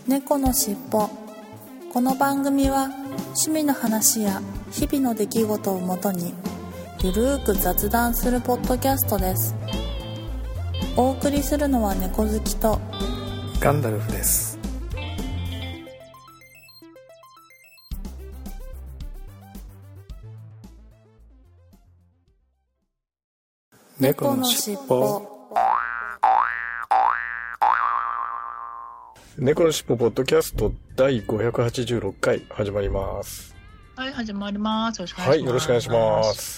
猫のしっぽ。この番組は趣味の話や日々の出来事をもとにゆるーく雑談するポッドキャストです。お送りするのは猫好きとガンダルフです。猫のしっぽ。猫のしっぽポッドキャスト第586回始まります。 はい、始まります。よろしくお願いします。はい、 よろしくお願いします。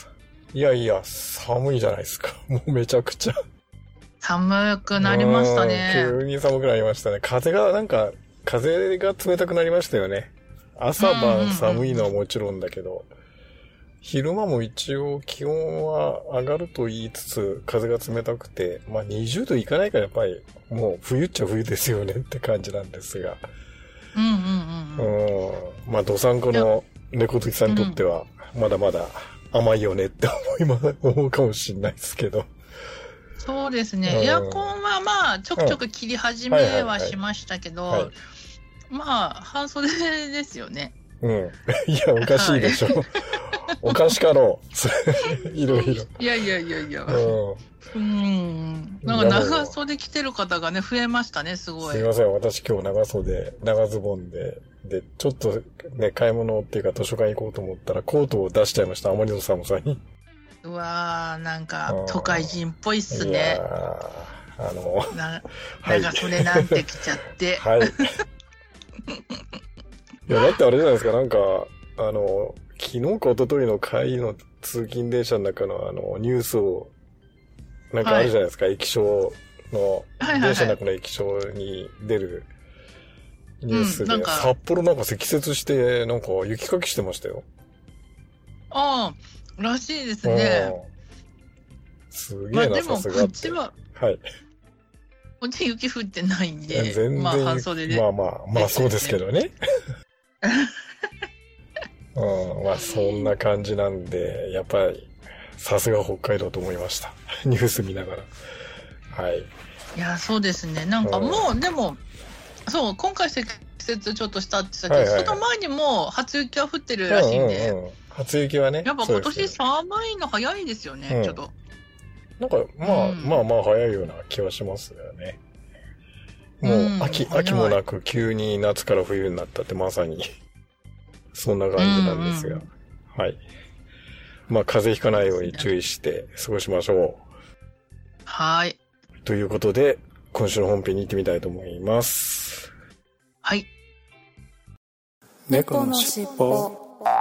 いやいや、寒いじゃないですか。もうめちゃくちゃ。 寒くなりましたね。 急に寒くなりましたね。風が冷たくなりましたよね。朝晩寒いのはもちろんだけど、昼間も一応気温は上がると言いつつ、風が冷たくて、まあ20度いかないからやっぱりもう冬っちゃ冬ですよねって感じなんですが。まあどさんこの猫好きさんにとっては、まだまだ甘いよねって思うかもしれないですけど。 そうですね。エアコンはまあちょくちょく切り始めはしましたけど、まあ半袖ですよね。 いや、おかしいでしょ。おかしかろう。いろいろ。 いや。なんか長袖着てる方がね、増えましたね、すごい。 すいません、私今日長ズボンで、ちょっとね、買い物っていうか図書館行こうと思ったらコートを出しちゃいました、あまりの寒さに。 うわー、なんか都会人っぽいっすね。長袖なんて着ちゃって。 はい。いや、だってあれじゃないですか、なんか、昨日か一昨日の帰りの通勤電車の中のニュースを、なんかあるじゃないですか、液晶の、電車の中の液晶に出るニュースで、札幌なんか積雪して、なんか雪かきしてましたよ。 ああ、らしいですね。 すげえな、さすがって。 でもこっちは、こっち雪降ってないんで、 全然まあ半袖で。 まあそうですけどね。まあそんな感じなんで、やっぱりさすが北海道と思いました。ニュース見ながら。はい。 いや、そうですね。なんかもう、でも、そう、今回積雪ちょっとしたって言ったけど、その前にも初雪は降ってるらしいんで。 初雪はね。 やっぱ今年寒いの早いですよね、ちょっと。 なんか、まあ早いような気はしますよね。もう秋もなく急に夏から冬になったってまさに。そんな感じなんですが。はい。まあ、風邪ひかないように注意して過ごしましょう。 はい。 ということで、今週の本編に行ってみたいと思います。 はい。 猫のしっぽ。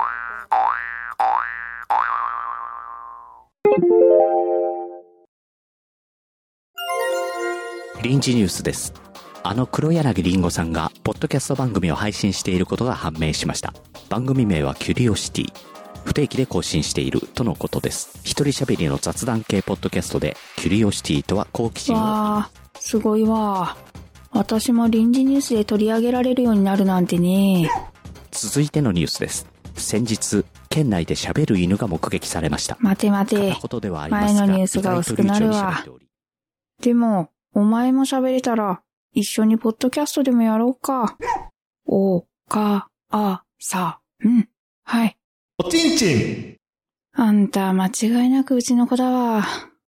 臨時ニュースです。黒柳りんごさんがポッドキャスト番組を配信していることが判明しました。番組名はキュリオシティ。不定期で更新しているとのことです。一人喋りの雑談系ポッドキャストで、キュリオシティとは好奇心を。 わー、すごいわ。私も臨時ニュースで取り上げられるようになるなんてね。 続いてのニュースです。先日、県内で喋る犬が目撃されました。 待て。前のニュースが薄くなるわ。でも、お前も喋れたら、一緒にポッドキャストでもやろうか。はい。 おちんちん。 あんた間違いなくうちの子だわ。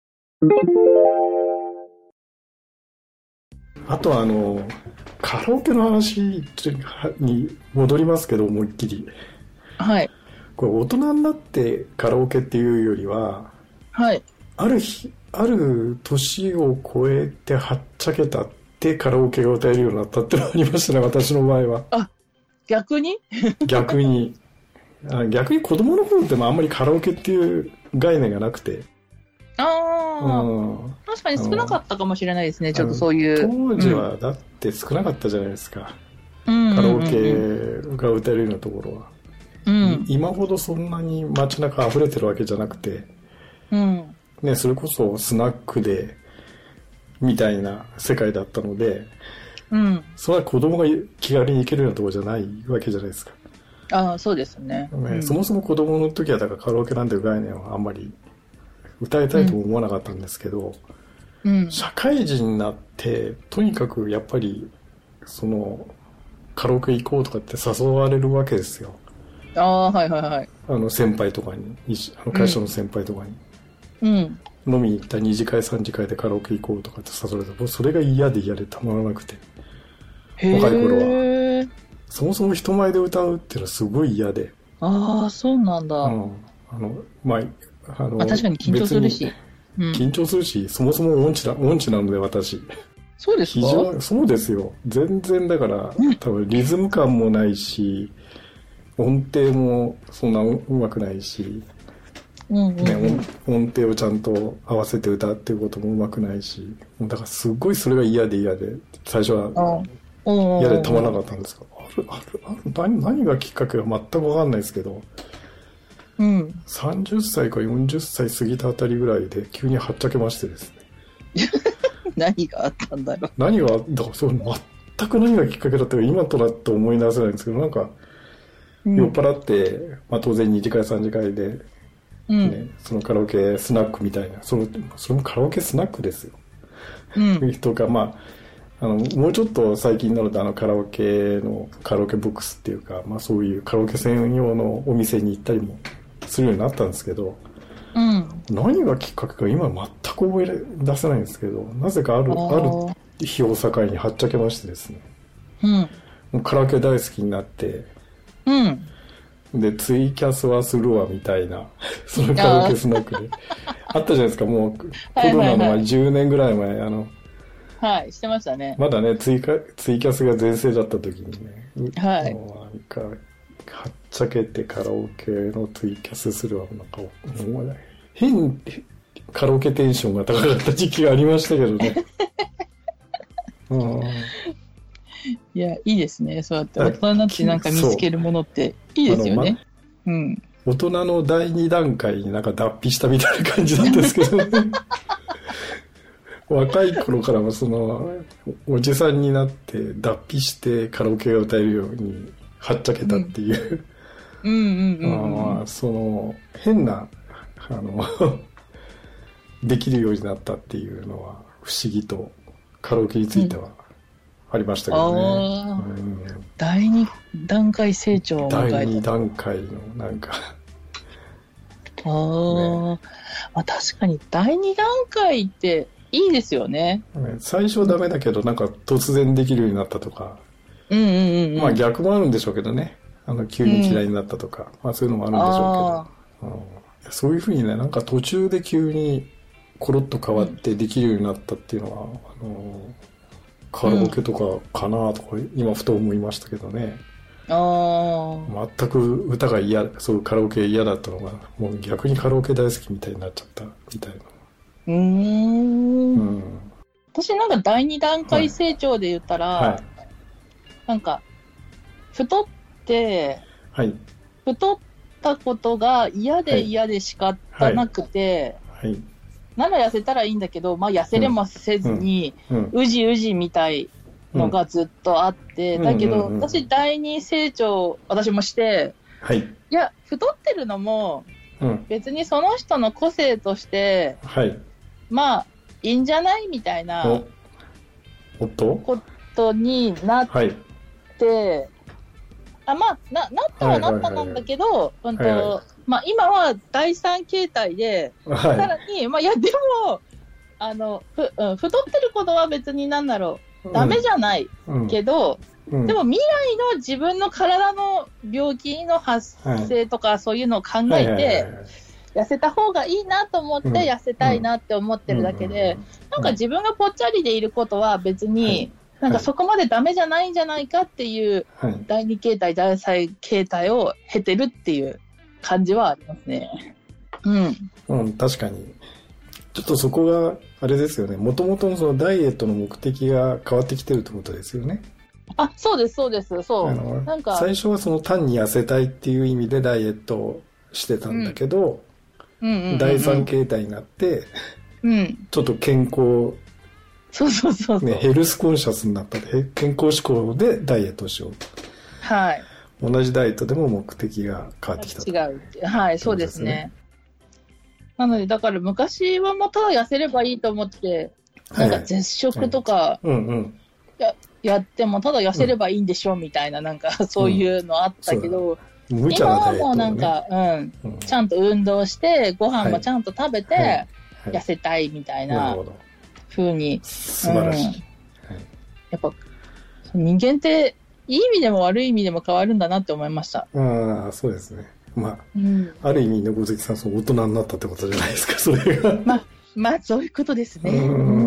あとカラオケの話に戻りますけど、思いっきり。 はい。 これ大人になってカラオケっていうよりは、 はい。 ある年を超えてはっちゃけたってカラオケが歌えるようになったってのがありましたね、私の場合は。 あ、逆に逆に子供の頃ってあんまりカラオケっていう概念がなくて。 確かに少なかったかもしれないですね、ちょっとそういう。 当時はだって少なかったじゃないですか。カラオケが歌えるようなところは。今ほどそんなに街中溢れてるわけじゃなくて、ね、それこそスナックで、みたいな世界だったので、それは子供が気軽に行けるようなところじゃないわけじゃないですか。 ああ、そうですね。 そもそも子供の時はだからカラオケなんていう概念はあんまり歌いたいとも思わなかったんですけど、社会人になってとにかくやっぱりそのカラオケ行こうとかって誘われるわけですよ。 ああ、はいはいはい。 先輩とかに、会社の先輩とかに。飲みに行った2次会3次会でカラオケ行こうとかって誘われたら、それが嫌でたまらなくて。若い頃は。そもそも人前で歌うっていうのはすごい嫌で。 ああ、そうなんだ。 まあ、 確かに緊張するし。 緊張するし、そもそも音痴なので私。 そうですか？ そうですよ。全然だから、多分リズム感もないし、音程もそんなうまくないし、音程をちゃんと合わせて歌うっていうこともうまくないし、だからすごいそれが嫌で、最初は嫌でたまらなかったんですが、何がきっかけか全くわかんないですけど、30歳か40歳過ぎたあたりぐらいで急にはっちゃけましてですね。 何があったんだろう。 だからそう全く何がきっかけだったか今となって思い出せないんですけど、なんか酔っ払って、当然2次会3次会で、そのカラオケスナックみたいな、それもカラオケスナックですよ。とか、もうちょっと最近になるとカラオケボックスっていうか、そういうカラオケ専用のお店に行ったりもするようになったんですけど、何がきっかけか今全く思い出せないんですけど、なぜかある日を境にはっちゃけましてですね、もうカラオケ大好きになって、でツイキャスはするわみたいなそのカラオケスナックであったじゃないですか。もうコロナの10年ぐらい前はいしてましたね。 まだねツイキャスが全盛だった時にね、もうなんかはっちゃけてカラオケのツイキャスするわ、なんかもう変カラオケテンションが高かった時期がありましたけどね。 いや、いいですね。そうやって大人になってなんか見つけるものっていいですよね。 大人の第2段階になんか脱皮したみたいな感じなんですけどね。若い頃からもおじさんになって脱皮してカラオケが歌えるようにはっちゃけたっていう。変な、できるようになったっていうのは不思議とカラオケについてはありましたけどね。 第2段階成長を迎えた。 第2段階のなんか確かに第2段階っていいですよね。 最初はダメだけどなんか突然できるようになったとか、逆もあるんでしょうけどね。急に嫌いになったとか、そういうのもあるんでしょうけど、そういうふうにね、なんか途中で急にコロッと変わってできるようになったっていうのは、カラオケとかかなとか今ふと思いましたけどね。全く歌がそういうカラオケ嫌だったのがもう逆にカラオケ大好きみたいになっちゃったみたいな。 私なんか第2段階成長で言ったら、なんか太ったことが嫌で仕方なくて、なら痩せたらいいんだけど、痩せれもせずに、うじみたいのがずっとあって、だけど、私第2成長、私もして、いや、太ってるのも、別にその人の個性として、いいんじゃないみたいなことになって、なったなんだけど、今は第3形態で、さらに、でも、太ってることは別にダメじゃないけど、でも未来の自分の体の病気の発生とかそういうのを考えて、痩せた方がいいなと思って痩せたいなって思ってるだけで、なんか自分がぽっちゃりでいることは別に、なんかそこまでダメじゃないんじゃないかっていう、第2形態、第3形態を経てるっていう感じはありますね。 確かに。ちょっとそこが、あれですよね。もともとのそのダイエットの目的が変わってきてるってことですよね。 そうです、そうです。そう。 なんか最初はその単に痩せたいっていう意味でダイエットをしてたんだけど、第3形態になって、ちょっと健康、ヘルスコンシャスになったで、健康志向でダイエットをしようと。同じダイエットでも目的が変わってきたと。 違う。そうですね。なので、だから昔はもうただ痩せればいいと思って、なんか絶食とか、 やってもただ痩せればいいんでしょみたいな、なんかそういうのあったけど、今はもうなんか、ちゃんと運動して、ご飯もちゃんと食べて、痩せたいみたいな風に。 素晴らしい。 やっぱ、人間って、いい意味でも悪い意味でも変わるんだなって思いました。 ああ、そうですね。まあ、ある意味、猫好きさん、大人になったってことじゃないですか、それが。 まあ、そういうことですね。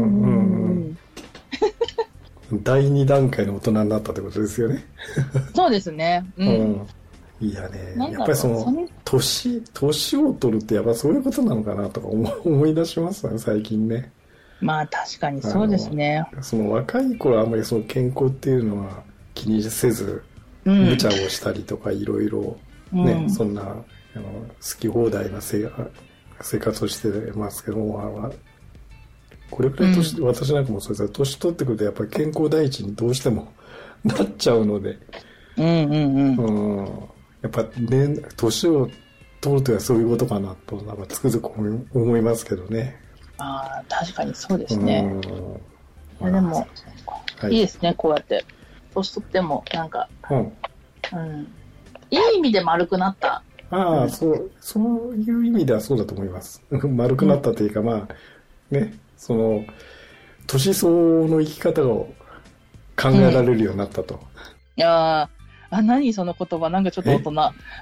第2段階の大人になったってことですよね。 そうですね。 いやね、やっぱり年を取るってやっぱそういうことなのかなとか思い出しますね、最近ね。 まあ確かにそうですね。 若い頃はあんまり健康っていうのは気にせず、無茶をしたりとかいろいろね、そんな好き放題な生活をしてますけども、これくらい私なんかもそうですが、年取ってくるとやっぱり健康第一にどうしてもなっちゃうので、やっぱね、年を取るとはそういうことかなとなんかつくづく思いますけどね。 ああ、確かにそうですね。でも、いいですね、こうやって年取ってもなんか、いい意味で丸くなった。 ああ、そういう意味ではそうだと思います。丸くなったというか、まあね、年相応の生き方を考えられるようになったと。 いや何その言葉、なんかちょっと大人。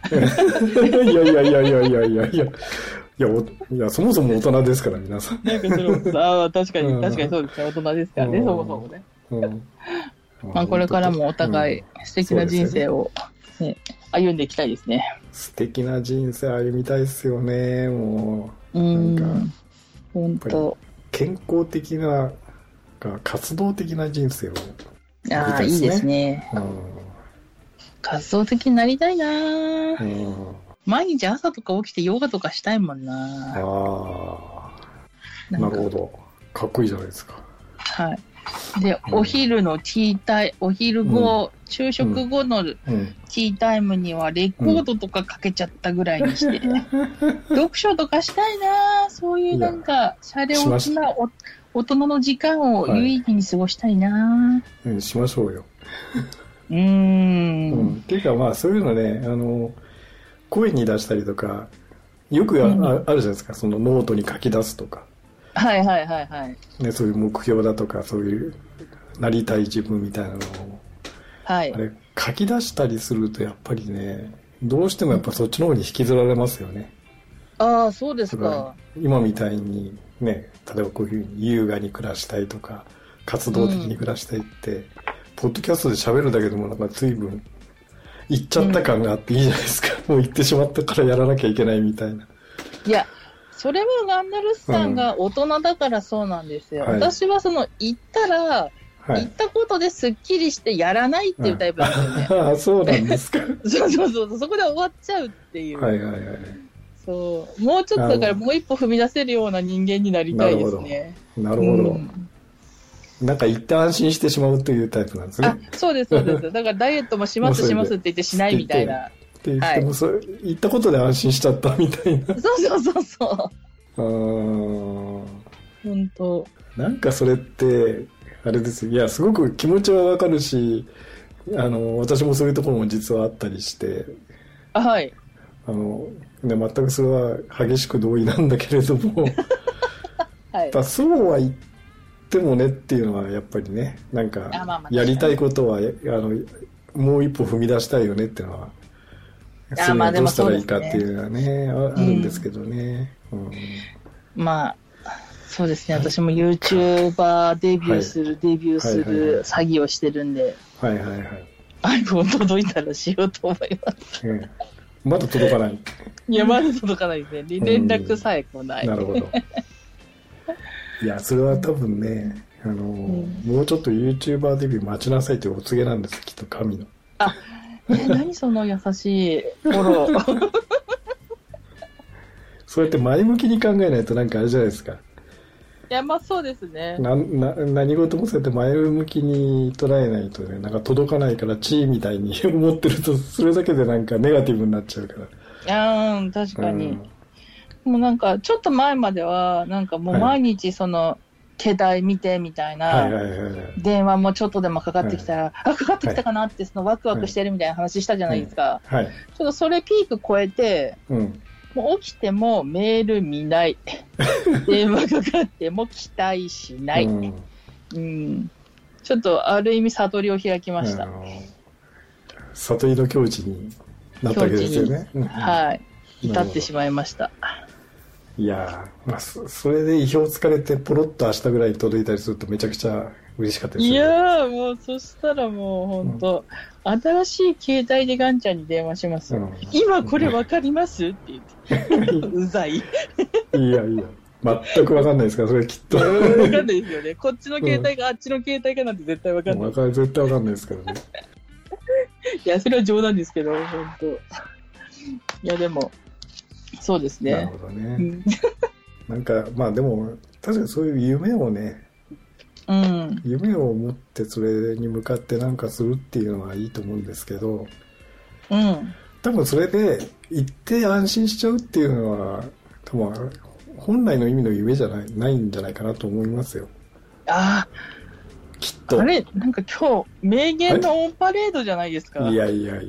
いや、そもそも大人ですから、皆さん。 なんか確かにそうですね、大人ですからね、そもそもね。まあ、これからもお互い素敵な人生を、歩んでいきたいですね。 素敵な人生歩みたいですよね、もう。なんか、 本当。 健康的な、活動的な人生を、 いいですね。活動的になりたいな、毎日朝とか起きてヨガとかしたいもんな。 なるほど。かっこいいじゃないですか。 はい。で、お昼のティータイム、お昼後、昼食後のティータイムにはレコードとかかけちゃったぐらいにして、読書とかしたいな。そういうなんか、シャレオツな大人の時間を有意義に過ごしたいな。 しましょうよ。っていうかまあそういうのね、声に出したりとかよくあるじゃないですか、ノートに書き出すとか、ね、そういう目標だとかそういうなりたい自分みたいなのを、あれ書き出したりするとやっぱりね、どうしてもやっぱそっちの方に引きずられますよね。 ああ、そうですか。 今みたいにね、例えばこういうふうに優雅に暮らしたいとか活動的に暮らしたいって、ポッドキャストで喋るだけでもなんか随分言っちゃった感があっていいじゃないですか。もう言ってしまったからやらなきゃいけないみたいな。 いや、それはガンダルスさんが大人だからそうなんですよ。私は言ったら、言ったことですっきりしてやらないっていうタイプなんですよね。 ああ、そうなんですか。 そう、そこで終わっちゃうっていう。そう。もうちょっとだからもう一歩踏み出せるような人間になりたいですね。 なるほど。なんか一旦安心してしまうというタイプなんですね。 そうです。だからダイエットもしますって言ってしないみたいな。 って言っても、言ったことで安心しちゃったみたいな。 そう。本当。 なんかそれって、あれですよ。いや、すごく気持ちはわかるし、私もそういうところも実はあったりして。 はい。 全くそれは激しく同意なんだけれども、そうは言って、でもねっていうのはやっぱりね、なんかやりたいことはもう一歩踏み出したいよねっていうのは、それはどうしたらいいかっていうのはね、あるんですけどね。まあそうですね、私も YouTuber デビューする詐欺をしてるんで、iPhone 届いたらしようと思います。 まだ届かない。 いや、まだ届かないですね。連絡さえ来ない。 なるほど。いや、それは多分ね、もうちょっと YouTuber デビュー待ちなさいというお告げなんです、きっと神の。 何その優しいフォロー。 そうやって前向きに考えないとなんかあれじゃないですか。 いや、まあそうですね。 何事もそうやって前向きに捉えないとね、なんか届かないから地位みたいに思ってると、それだけでなんかネガティブになっちゃうから。 確かに。もうなんかちょっと前まではなんかもう毎日携帯見てみたいな、電話もちょっとでもかかってきたら、かかってきたかなって、そのワクワクしてるみたいな話したじゃないですか。ちょっとそれピーク超えて、もう起きてもメール見ない。電話かかっても期待しない。ちょっとある意味悟りを開きました。 悟りの境地になったわけですよね。 はい。至ってしまいました。 いやー、まあ、それで意表をつかれてポロッと明日ぐらいに届いたりするとめちゃくちゃ嬉しかったですよね。 いやー、もうそしたらもう本当、新しい携帯でガンちゃんに電話します。今これわかりますって言って。うざい。いや。全くわかんないですから、それきっと。 わかんないですよね。こっちの携帯か、あっちの携帯かなんて絶対わかんない。 絶対わかんないですからね。 いや、それは冗談ですけど、本当。いや、でも、そうですね。 なるほどね。なんか、まあでも、確かにそういう夢をね、夢を持ってそれに向かってなんかするっていうのはいいと思うんですけど、多分それで行って安心しちゃうっていうのは、多分本来の意味の夢じゃないんじゃないかなと思いますよ。 ああ。 きっと。 あれなんか今日、名言のオンパレードじゃないですか。 いや。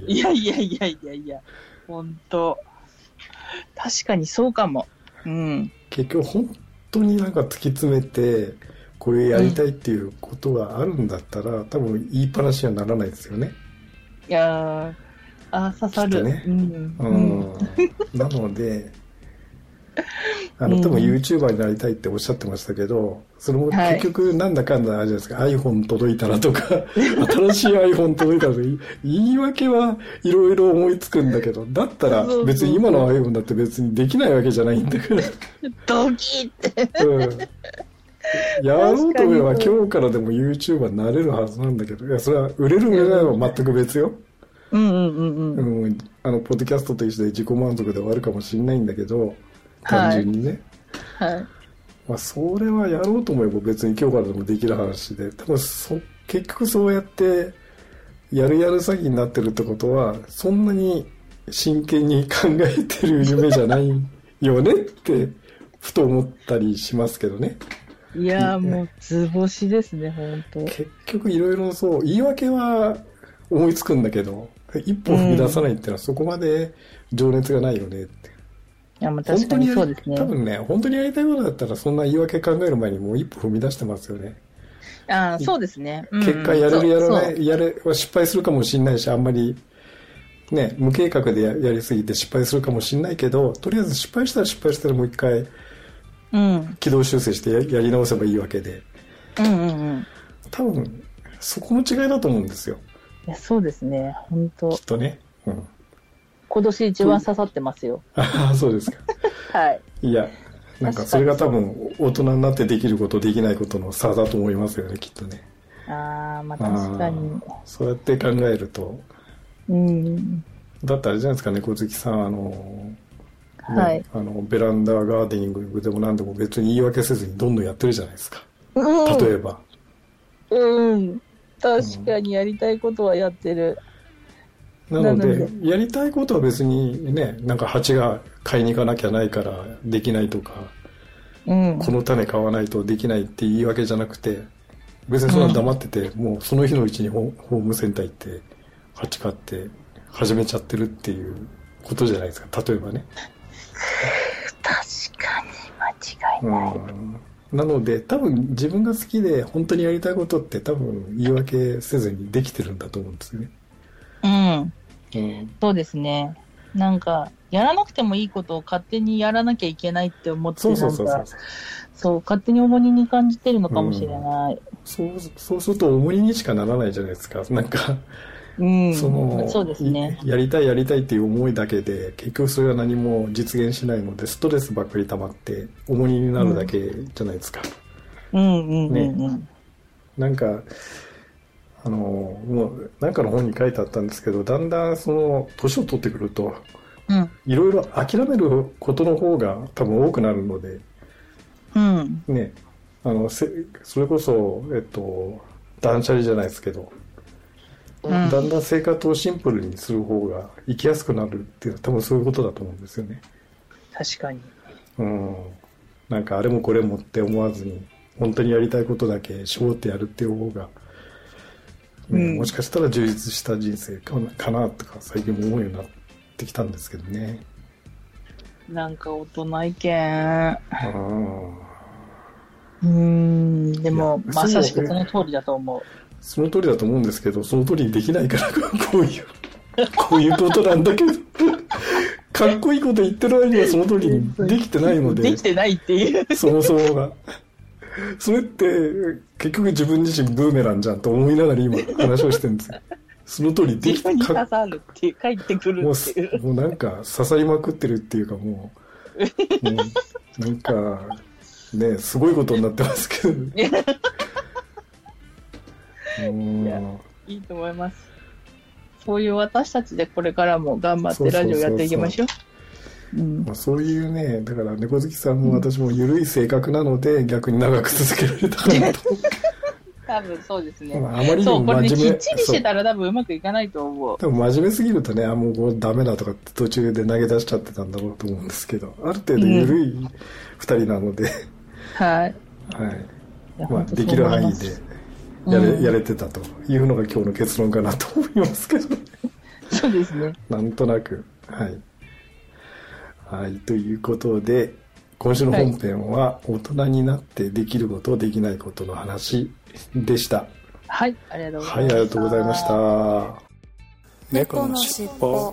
本当。確かにそうかも。 結局本当になんか突き詰めてこれやりたいっていうことがあるんだったら、多分言いっぱなしにはならないですよね。 いやー、刺さる。 ね。なので、多分 YouTuber になりたいっておっしゃってましたけど、それも結局なんだかんだあるじゃないですか、iPhone 届いたらとか新しい iPhone 届いたらとか言い訳はいろいろ思いつくんだけど、だったら別に今の iPhone だって別にできないわけじゃないんだからドキって、 やろうと思えば今日からでも YouTuber になれるはずなんだけど、いやそれは売れる売れないは全く別よ。ポッドキャストと一緒で自己満足で終わるかもしれないんだけど、単純にね、まあ、それはやろうと思えば別に今日からでもできる話で、多分結局そうやってやる詐欺になってるってことはそんなに真剣に考えてる夢じゃないよねってふと思ったりしますけどね。 いやー、もう図星ですね、本当。 結局いろいろそう言い訳は思いつくんだけど、一歩踏み出さないってのはそこまで情熱がないよねって。 いや、まあ確かにそうですね。 多分ね、本当にやりたいことだったらそんな言い訳考える前にもう一歩踏み出してますよね。 ああ、そうですね。 結果やれるやらない、失敗するかもしれないし、あんまりね、無計画でやりすぎて失敗するかもしれないけど、とりあえず失敗したらもう一回軌道修正してやり直せばいいわけで。多分そこの違いだと思うんですよ。 いや、そうですね、本当。 きっとね。 今年一番刺さってますよ。 ああ、そうですか。 はい。 いや、なんかそれが多分大人になってできることできないことの差だと思いますよね、きっとね。 ああ、まあ確かに。 そうやって考えると。だってあれじゃないですかね、小月さん、ベランダガーデニングでも何でも別に言い訳せずにどんどんやってるじゃないですか。例えば。 確かにやりたいことはやってる。 なのでやりたいことは別にね、なんか蜂が買いに行かなきゃないからできないとか、この種買わないとできないって言い訳じゃなくて、別にそんな黙ってて、もうその日のうちにホームセンター行って蜂買って始めちゃってるっていうことじゃないですか、例えばね。 確かに間違いない。 なので多分自分が好きで本当にやりたいことって多分言い訳せずにできてるんだと思うんですよね。 そうですね。なんかやらなくてもいいことを勝手にやらなきゃいけないって思って、そう勝手に重荷に感じてるのかもしれない。 そうすると重荷にしかならないじゃないですか。なんかそうですね。 やりたいっていう思いだけで結局それは何も実現しないので、ストレスばっかり溜まって重荷になるだけじゃないですか。なんかもうなんかの本に書いてあったんですけど、だんだんその年を取ってくると、いろいろ諦めることの方が多分多くなるので、ね、それこそ断捨離じゃないですけど、だんだん生活をシンプルにする方が生きやすくなるっていうのは多分そういうことだと思うんですよね。 確かに。 なんかあれもこれもって思わずに、 本当にやりたいことだけ絞ってやるっていう方が、もしかしたら充実した人生かなとか最近も思うようになってきたんですけどね。 なんか大人意見。でもまさしくその通りだと思う。 その通りだと思うんですけど、その通りにできないからこういうことなんだけどかっこいいこと言ってる割にはその通りにできてないので。 できてないっていう。 そもそもが。それって結局自分自身ブーメランじゃんと思いながら今話をしてるんですよ。その通りできて自分に刺さるっていう、帰ってくるっていう。 もうなんか刺さりまくってるっていうかもうなんかね、すごいことになってますけど。いや、いいと思います。そういう私たちでこれからも頑張ってラジオやっていきましょう。 そういうね、だから猫好きさんも私も緩い性格なので、逆に長く続けられたかなと。 多分そうですね。 あまりにも真面目。 そう、これね、きっちりしてたら多分うまくいかないと思う。 多分真面目すぎるとね、もうこれダメだとかって途中で投げ出しちゃってたんだろうと思うんですけど、ある程度緩い二人なので、 はい。 できる範囲でやれてたというのが今日の結論かなと思いますけどね。 そうですね。 なんとなく、はい、ということで、今週の本編は大人になってできること、できないことの話でした。 はい、ありがとうございました。 はい、ありがとうございました。 猫のしっぽ。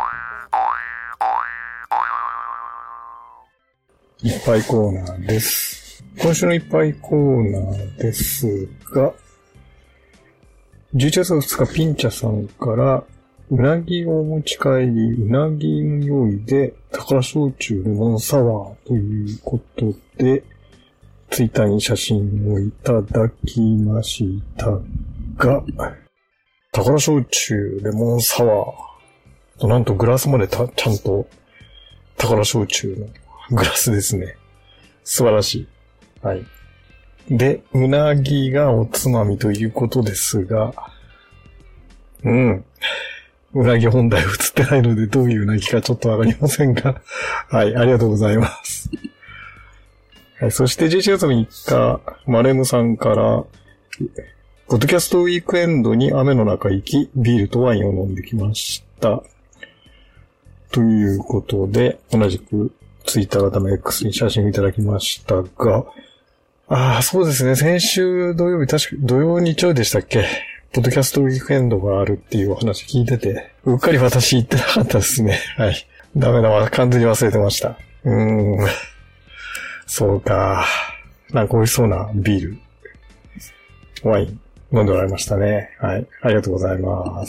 いっぱいコーナーです。今週のいっぱいコーナーですが、11月2日ピンチャさんから、うなぎを持ち帰り、うなぎの匂いで、宝焼酎レモンサワーということで、ツイッターに写真をいただきましたが、宝焼酎レモンサワー。なんとグラスまでちゃんと宝焼酎のグラスですね。素晴らしい。はい。で、うなぎがおつまみということですが、うなぎ本体映ってないのでどういううなぎかちょっとわかりませんが、はい、ありがとうございます。はい、そして11月3日、マレムさんから、ポッドキャストウィークエンドに雨の中行き、ビールとワインを飲んできました。ということで、同じくツイッター改め X に写真をいただきましたが、そうですね、先週土曜日、確か土曜日曜でしたっけ？ポッドキャストウィークエンドがあるっていうお話聞いてて、うっかり私言ってなかったですね。はい。ダメだわ、完全に忘れてました。そうか。なんか美味しそうなビール、ワイン飲んでおられましたね。はい。ありがとうございます。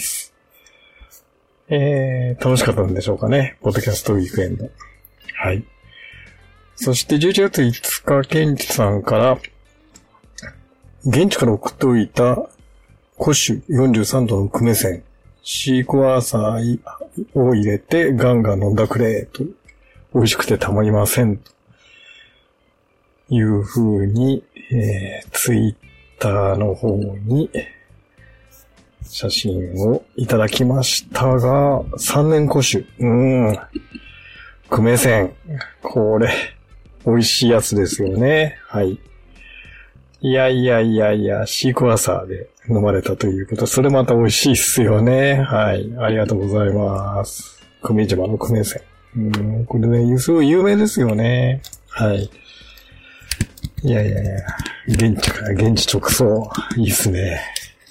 楽しかったんでしょうかね。ポッドキャストウィークエンド。はい。そして11月5日、ケンチさんから、現地から送っておいた古酒43度の久米線、シークワーサーを入れてガンガン飲んだくれと、美味しくてたまりませんという風に、ツイッターの方に写真をいただきましたが、3年古酒、久米線、これ美味しいやつですよね。はい。いや、シークワーサーで飲まれたということ、それまた美味しいっすよね。はい。ありがとうございます。久米島の久米線。これね、すごい有名ですよね。はい。いや、現地直送。いいっすね。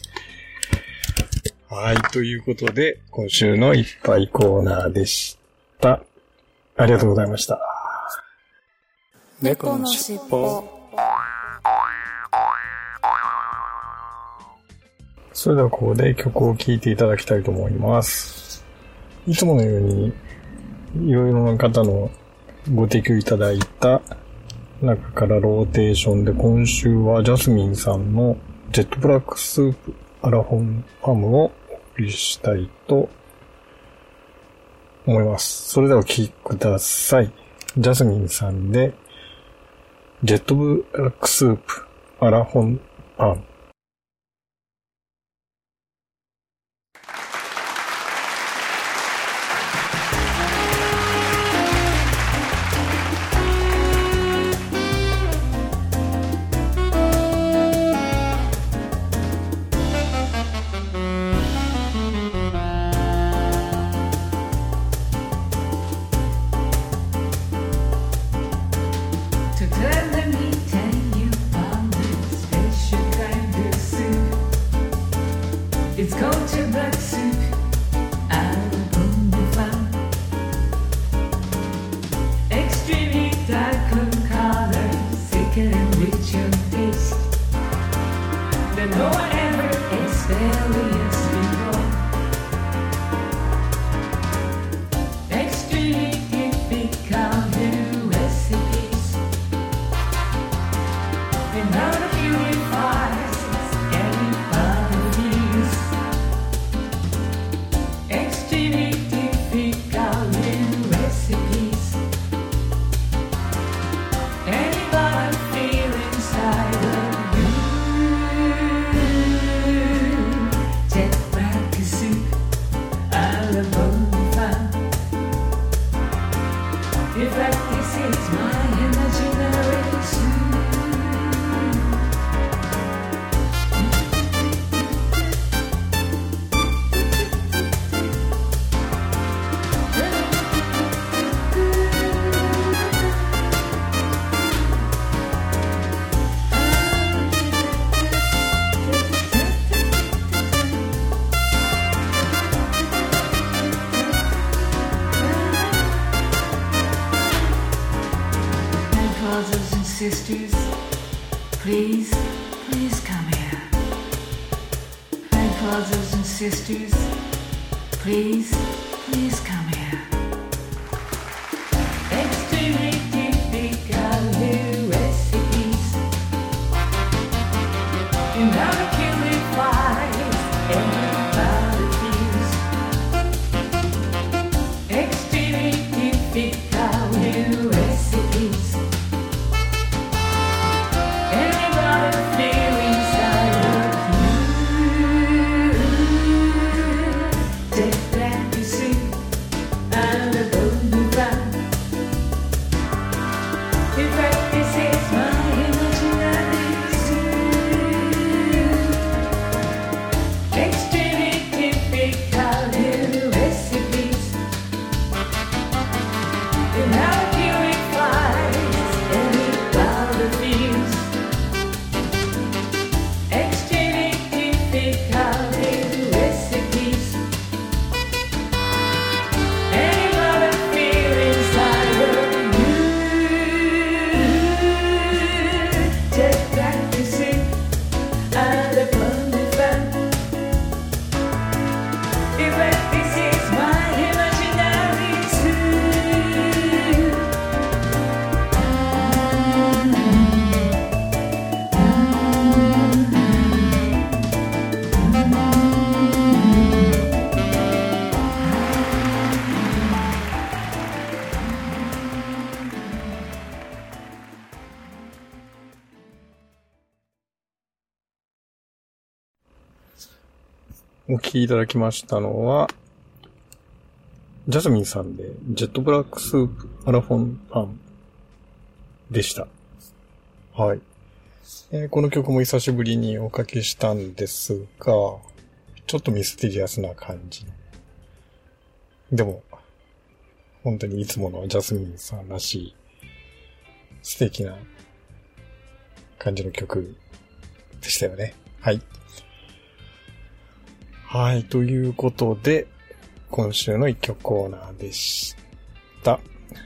はい。ということで、今週のいっぱいコーナーでした。ありがとうございました。 猫のしっぽ。 それではここで曲を聴いていただきたいと思います。いつものようにいろいろな方のご提供いただいた中からローテーションで、今週はジャスミンさんのジェットブラックスープアラフォンパムをお送りしたいと思います。それではお聴きください。ジャスミンさんでジェットブラックスープアラフォンパム。 It's culture black soup à la bonne de femme. Extremely dark color, thicker and richer taste than no one ever experienced before. Extremely typical new recipes, and now the purifiers getting fun views. Extremely typical new recipes. Anybody feel inside of you? Jet black soup à la bonne femme. If like this is my imaginary soup. Brothers and sisters, please, please come here. My brothers and sisters, please, please come here. Extremely typical new recipes, and how to purify everybody feels. Extremely typical new recipes. Anybody feel inside of you? Take that to see and the golden brown. In fact, this is my imaginary soup. Extremely typical new recipes, and how it purifies any powder feels. Extremely typical new recipes. Anybody feel inside of you? Just practicing at the bonne de femme. If like this is my imaginary soup. お聞きいただきましたのは、ジャスミンさんで、ジェットブラックスープマラフォンパンでした。はい。この曲も久しぶりにおかけしたんですが、ちょっとミステリアスな感じ。でも、本当にいつものジャスミンさんらしい、素敵な感じの曲でしたよね。はい。はい、ということで、今週の一曲コーナーでした。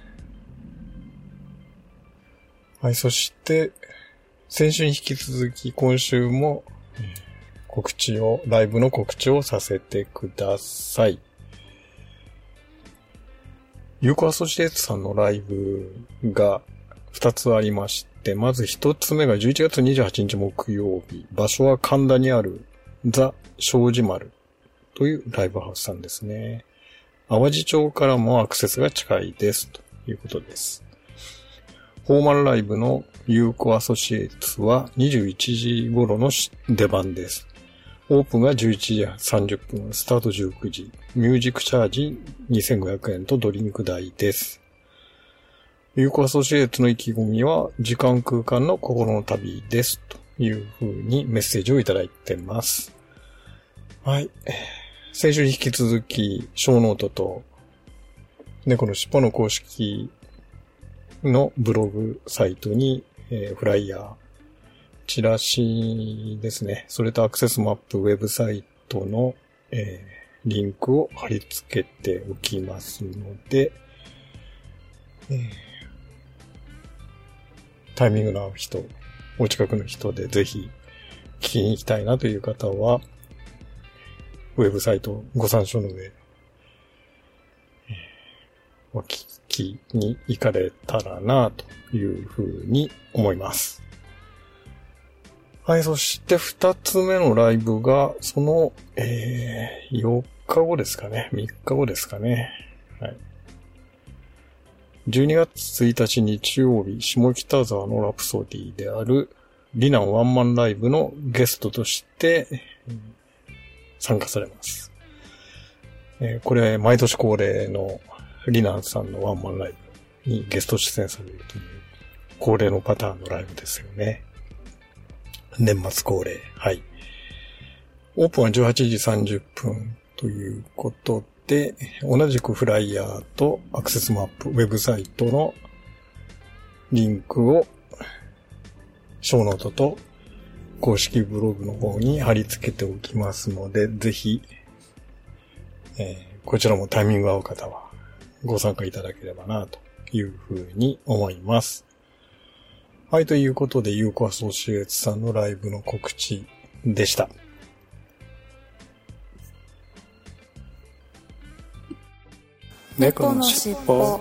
はい、そして、先週に引き続き今週もライブの告知をさせてください。ユーコアソシエイツさんのライブが2つありまして、まず1つ目が11月28日木曜日、場所は神田にあるザ・庄司丸というライブハウスさんですね。淡路町からもアクセスが近いですということです。フォーマルライブのユーコアソシエイツは21時頃の出番です。オープンが11時30分、スタート19時、ミュージックチャージ2500円とドリンク代です。ユーコアソシエイツの意気込みは時間空間の心の旅ですという風にメッセージをいただいてます。はい。先週に引き続き、ショーノートと、猫のしっぽの公式のブログサイトに、フライヤー、チラシですね。それとアクセスマップ、ウェブサイトの、リンクを貼り付けておきますので、タイミングの合う人、お近くの人でぜひ聞きに行きたいなという方は、ウェブサイトご参照の上、お聞きに行かれたらなというふうに思います。はい、そして2つ目のライブが、その、4日後ですかね。3日後ですかね。はい。12月1日日曜日、下北沢のラプソディである、リナンワンマンライブのゲストとして、参加されます。これ、毎年恒例のリナンさんのワンマンライブにゲスト出演されるという、恒例のパターンのライブですよね。年末恒例。はい。オープンは18時30分ということで、同じくフライヤーとアクセスマップ、ウェブサイトのリンクを、ショーノートと公式ブログの方に貼り付けておきますので、ぜひ、こちらもタイミング合う方はご参加いただければなというふうに思います。はい、ということで、ユーコアソーシエイツさんのライブの告知でした。 猫のしっぽ。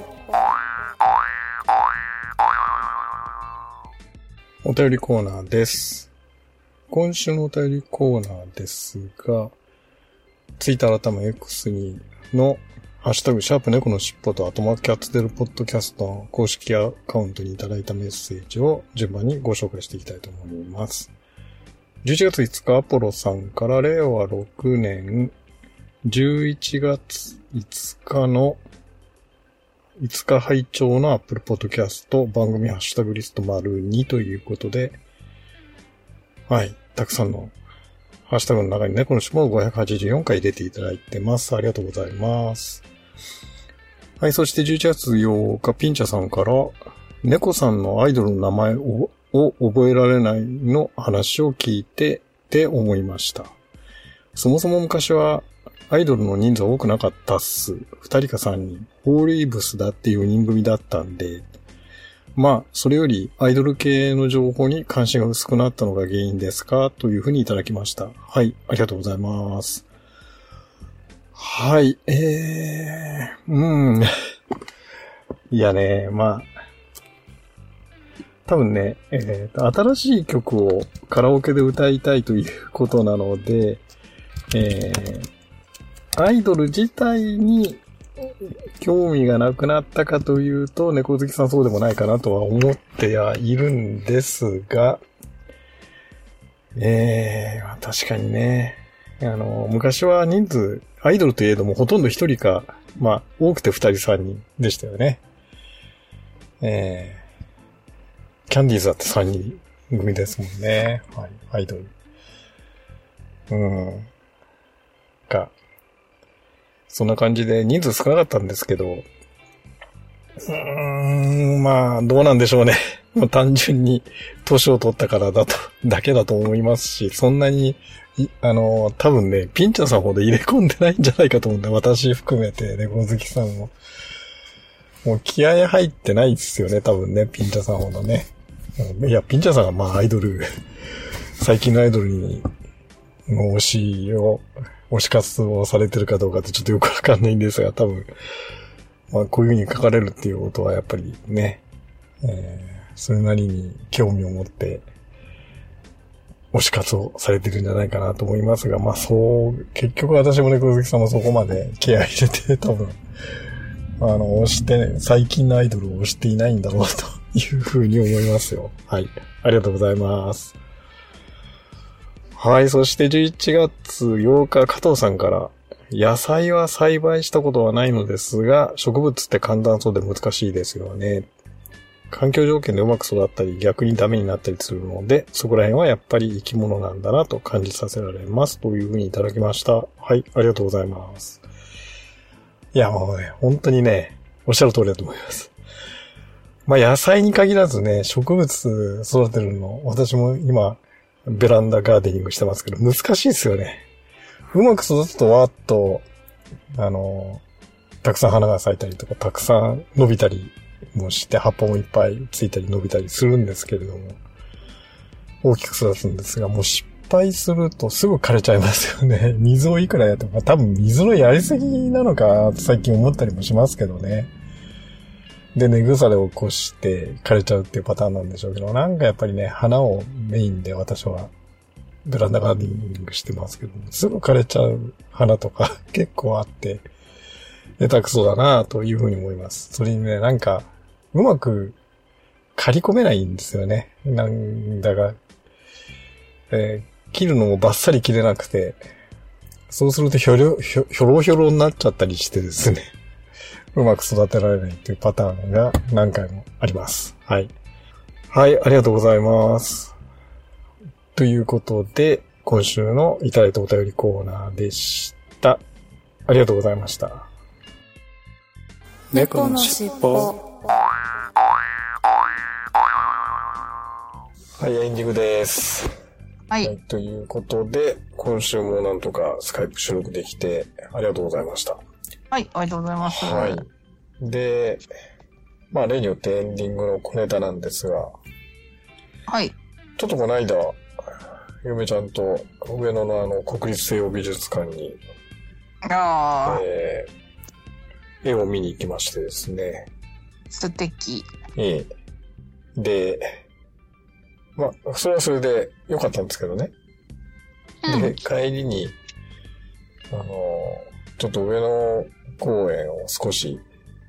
お便りコーナーです。今週のお便りコーナーですが、ツイッター改め X にのハッシュタグ、シャープ猫のしっぽとキャッツデルポッドキャストの公式アカウントにいただいたメッセージを順番にご紹介していきたいと思います。11月5日、アポロさんから令和6年11月5日の5日拝聴のアップルポッドキャスト番組ハッシュタグリスト2ということで、はい、たくさんのハッシュタグの中に猫のしっぽを584回入れていただいてます。ありがとうございます。はい、そして11月8日、ピンチャさんから、猫さんのアイドルの名前を覚えられないの話を聞いてって思いました。そもそも昔はアイドルの人数多くなかったっす。2人か3人。ホーリーブスだって4人組だったんで、まあ、それよりアイドル系の情報に関心が薄くなったのが原因ですかというふうにいただきました。はい、ありがとうございます。はい、いやね、まあ、多分ね、新しい曲をカラオケで歌いたいということなので、アイドル自体に興味がなくなったかというと、猫好きさんそうでもないかなとは思ってはいるんですが、確かにね、昔は人数、アイドルといえどもほとんど一人か、まあ、多くて2人3人でしたよね。キャンディーズだって3人組ですもんね。はい、アイドル。そんな感じで人数少なかったんですけど、まあ、どうなんでしょうね。もう単純に年を取ったからだけだと思いますし、そんなに、多分ね、ピンチャーさんほど入れ込んでないんじゃないかと思うんで、私含めて、猫好きさんも。もう気合入ってないですよね、多分ね、ピンチャーさんほどね。いや、ピンチャーさんがまあアイドル、最近のアイドルに、推し活をされてるかどうかってちょっとよくわかんないんですが、多分、まあこういう風に書かれるっていうことはやっぱりね、それなりに興味を持って、推し活をされてるんじゃないかなと思いますが、まあ結局私も猫好きさんもそこまで気合い入れて多分、最近のアイドルを推していないんだろうという風に思いますよ。はい。ありがとうございます。はい。そして11月8日、加藤さんから、野菜は栽培したことはないのですが、植物って寒暖差で難しいですよね。環境条件でうまく育ったり、逆にダメになったりするので、そこら辺はやっぱり生き物なんだなと感じさせられます。というふうにいただきました。はい。ありがとうございます。いや、もうね、本当にね、おっしゃる通りだと思います。まあ、野菜に限らずね、植物育てるの、私も今、ベランダガーデニングしてますけど、難しいですよね。 うまく育つとわーっと、たくさん花が咲いたりとか、たくさん伸びたりもして、葉っぱもいっぱいついたり伸びたりするんですけれども、大きく育つんですが、もう失敗するとすぐ枯れちゃいますよね。水をいくらやっても、多分水のやりすぎなのか、最近思ったりもしますけどね。で、根腐れを起こして枯れちゃうっていうパターンなんでしょうけど、なんかやっぱりね、花をメインで私はベランダガーデニングしてますけど、すぐ枯れちゃう花とか結構あって、下手くそだなというふうに思います。それにね、なんか、うまく刈り込めないんですよね。なんだか、切るのもバッサリ切れなくて、そうするとひょろひょろになっちゃったりしてですね。うまく育てられないというパターンが何回もあります。はい。はい、ありがとうございます。ということで、今週のいただいたお便りコーナーでした。ありがとうございました。 猫のしっぽ。 はい、エンディングです。 はい。 ということで、今週もなんとかスカイプ収録できて、ありがとうございました。 はい、ありがとうございます。 はい。で、まあ例によってエンディングの小ネタなんですが、 はい。 ちょっとこの間、嫁ちゃんと上野の国立西洋美術館に、絵を見に行きましてですね。 素敵。 で、まあ、それはそれで良かったんですけどね。で、帰りに、ちょっと上野公園を少し、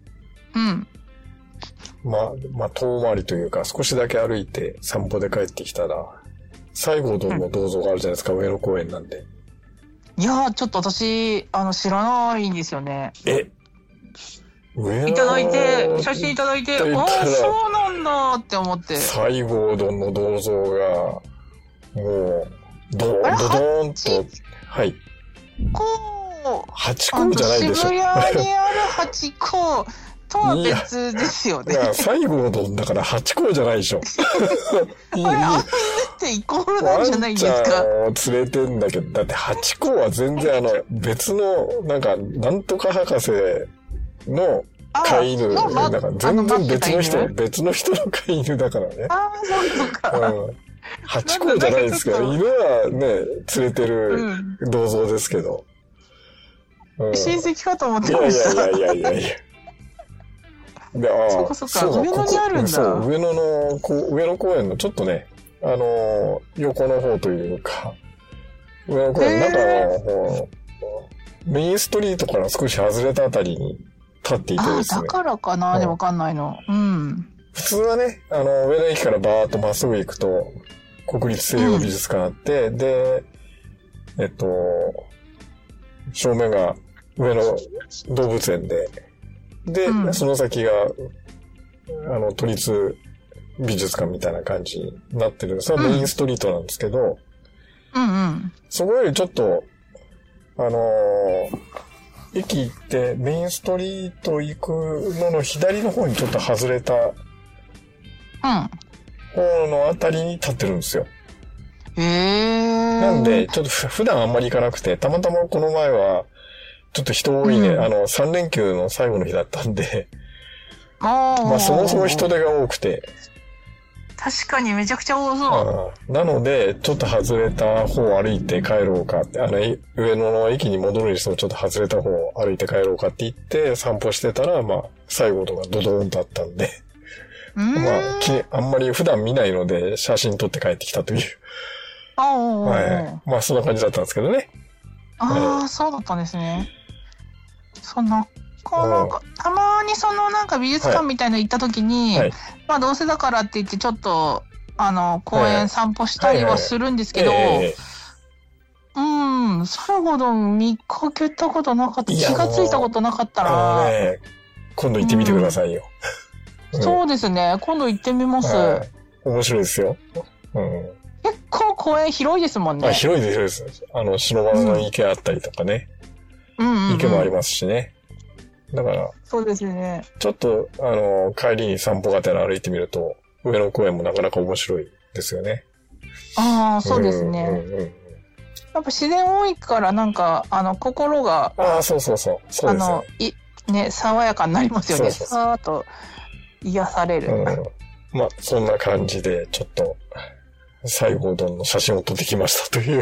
まあ、遠回りというか、少しだけ歩いて散歩で帰ってきたら、西郷どんの銅像があるじゃないですか、上野公園なんで。 いやー、ちょっと私、知らないんですよね。 いただいて、写真いただいて、そうなんだって思って。 西郷どんの銅像が、もう、ドドーンと、はい。ハチ公じゃないでしょ。 渋谷にあるハチ公とは別ですよね。 いや、西郷どんだからハチ公じゃないでしょ。 あれ、あんってイコールなんじゃないんですか。 ワンちゃんを連れてんだけど、だってハチ公は全然別の、なんとか博士の飼い犬、なんか全然別の人の飼い犬だからね。 そうか。 ハチ公じゃないですけど、犬はね、連れてる銅像ですけど。 親戚かと思ってました。 いや。 そうか。上野にあるんだ。 そう、上野公園のちょっとね、横の方というか、上野公園、メインストリートから少し外れたあたりに立っていてですね。 だからかな、でわかんないの。 普通はね、上野駅からバーっとまっすぐ行くと、国立西洋美術館あって、で、正面が上野動物園で、その先が、都立美術館みたいな感じになってる。それはメインストリートなんですけど、そこよりちょっと、駅行ってメインストリート行くのの左の方にちょっと外れた、方のあたりに立ってるんですよ。なんで、ちょっと普段あんまり行かなくて、たまたまこの前は、ちょっと人多いね、3連休の最後の日だったんで、まあそもそも人手が多くて。 確かにめちゃくちゃ多そう。 なので、ちょっと外れた方を歩いて帰ろうかって、上野の駅に戻るにしてもちょっと外れた方を歩いて帰ろうかって言って散歩してたら、まあ、最後とかドドーンとあったんで、まあ、あんまり普段見ないので写真撮って帰ってきたという。まあ、そんな感じだったんですけどね。 そうだったんですね。たまに美術館みたいなの行った時に、まあどうせだからって言ってちょっと、公園散歩したりはするんですけど、最後の見かけたことなかった。気がついたことなかったら。 今度行ってみてくださいよ。 そうですね。今度行ってみます。 面白いですよ。 結構公園広いですもんね。 広いです。不忍の池あったりとかね。池もありますしね。だから、 そうですね。 ちょっと、帰りに散歩がてら歩いてみると、上野公園もなかなか面白いですよね。 そうですね。 やっぱ自然多いからなんか心がそうですね爽やかになりますよね。さーっと癒される。 まあそんな感じでちょっと西郷どんの写真を撮ってきましたという。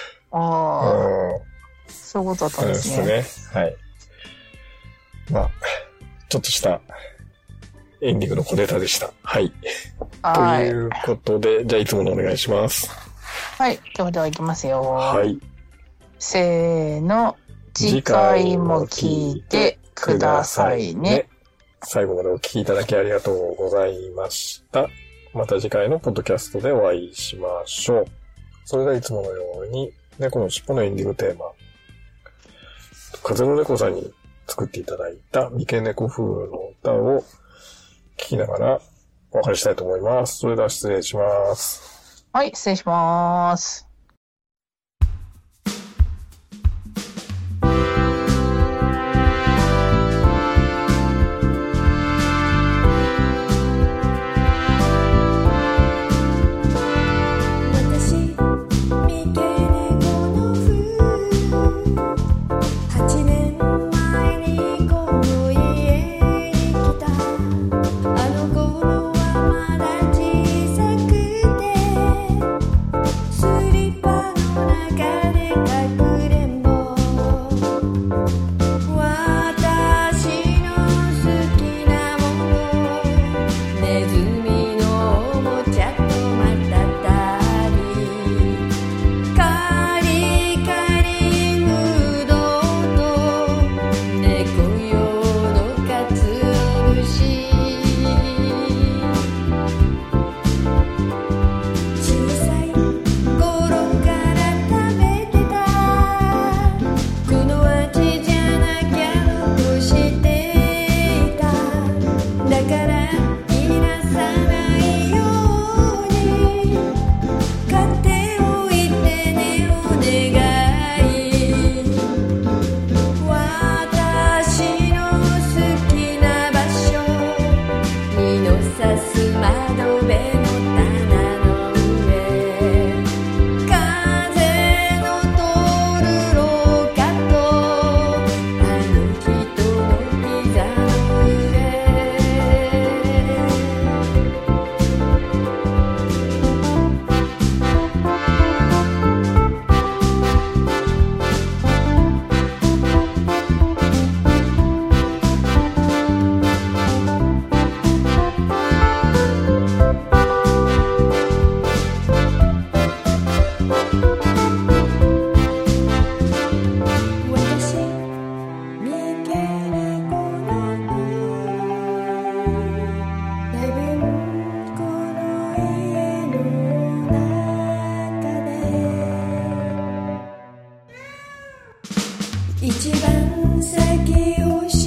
そういうことだったんですね。 ですね。はい。まあちょっとしたエンディングの小ネタでした。はい。ということで、じゃあいつものお願いします。 はい。では行きますよ。 はい。 せーの。次回も聞いてくださいね。 最後までお聞きいただきありがとうございました。また次回のポッドキャストでお会いしましょう。それではいつものように、猫のしっぽのエンディングテーマ。風の猫さんに作っていただいた三毛猫風の歌を聞きながらお別れしたいと思います。それでは失礼します。 はい、失礼します。 一番先を